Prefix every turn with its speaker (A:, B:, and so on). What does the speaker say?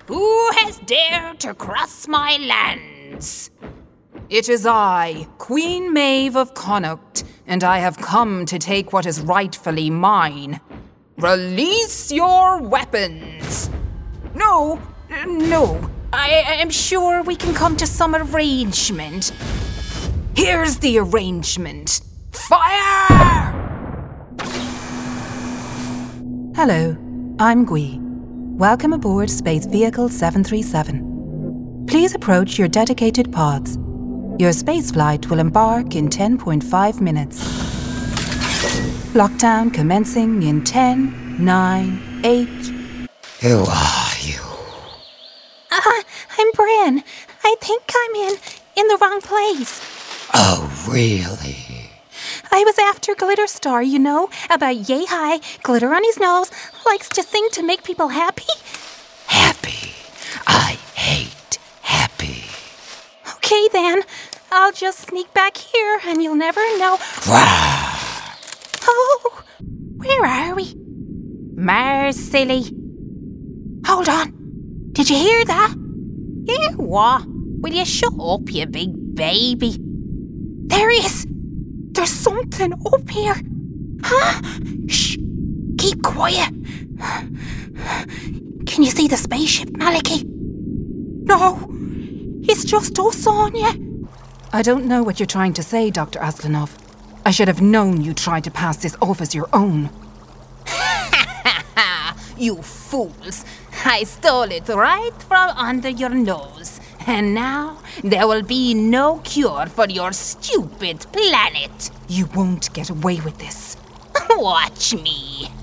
A: Who has dared to cross my lands?
B: It is I, Queen Maeve of Connaught, and I have come to take what is rightfully mine. Release your weapons! No. I am sure we can come to some arrangement. Here's the arrangement. Fire!
C: Hello, I'm Gui. Welcome aboard Space Vehicle 737. Please approach your dedicated pods. Your spaceflight will embark in 10.5 minutes. Lockdown commencing in 10, 9, 8...
D: Who are you?
E: I'm Bryn. I think I'm in the wrong place.
D: Oh, really?
E: I was after Glitter Star, you know, about yay high, glitter on his nose, likes to sing to make people happy.
D: Happy? I hate happy.
E: Okay then, I'll just sneak back here and you'll never know.
D: Rawr.
E: Oh, where are we?
A: Mars, silly.
E: Hold on. Did you hear that?
A: Hear what? Will you shut up, you big baby?
E: There he is. There's something up here. Huh? Shh. Keep quiet. Can you see the spaceship, Maliki? No. It's just us on you.
C: I don't know what you're trying to say, Dr. Aslanov. I should have known you tried to pass this off as your own.
A: You fools. I stole it right from under your nose. And now there will be no cure for your stupid planet.
C: You won't get away with this.
A: Watch me.